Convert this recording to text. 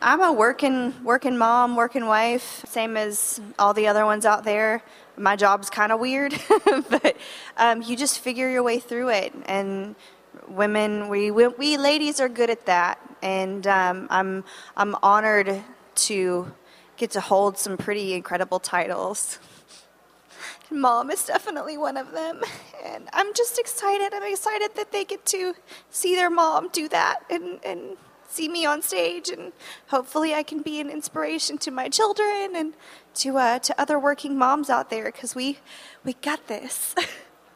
I'm a working mom, working wife, same as all the other ones out there. My job's kind of weird, but you just figure your way through it. And women, we ladies are good at that. And I'm honored to get to hold some pretty incredible titles. Mom is definitely one of them. And I'm just excited. I'm excited that they get to see their mom do that and see me on stage. And hopefully I can be an inspiration to my children and to other working moms out there, because we got this.